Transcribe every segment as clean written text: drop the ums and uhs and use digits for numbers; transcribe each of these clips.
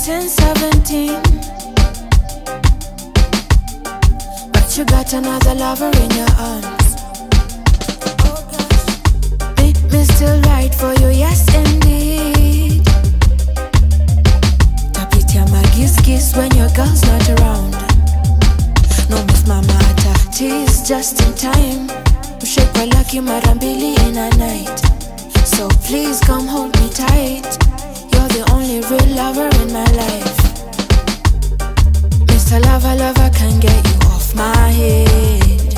17, but you got another lover in your arms. Me still right for you, yes indeed. Tapitia magis when your girl's not around. No miss mama tease just in time. Shake my lucky marambili in a night. So please come hold me tight. You're the only real lover in my life. Mr. Lover, can't get you off my head.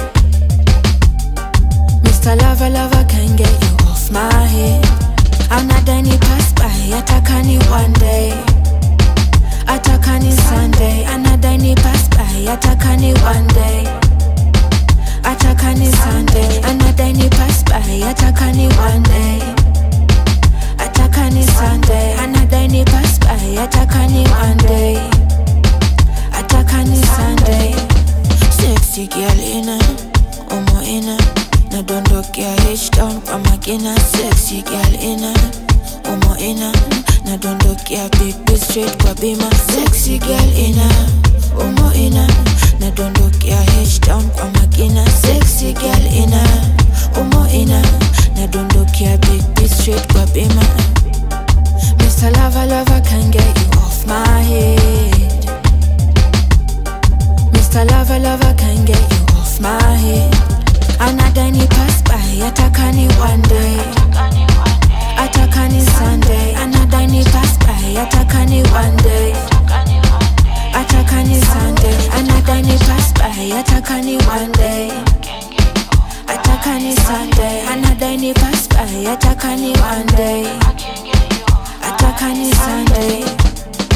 Mr. Lover, can't get you off my head. I'm not any pass by, atakani one day. Atakani Sunday, I'm not any pass by, atakani one day. Atakani Sunday, I'm not any pass by, atakani one day. Atakani Sunday, I'm not any pass by, atakani one day. Atakani Sunday. Sexy girl inna, omo inna. Na dondokia H-Town kwa makina. Sexy girl inna, omo inna. Na dondokia big straight kwa bima. Sexy girl inna, omo inna. Na dondokia H-Town kwa makina. Sexy girl inna, omo inna. Na dondokia big straight kwa bima. Mr. Lover, can't get you off my head. Mr. Lover, can't get you off my head. I'm not any pass by, atakani one day. Atakani Sunday, I'm not any pass by, atakani one day. Atakani Sunday, I'm not any pass by, atakani one day. Atakani Sunday, I'm not any pass by, atakani one day.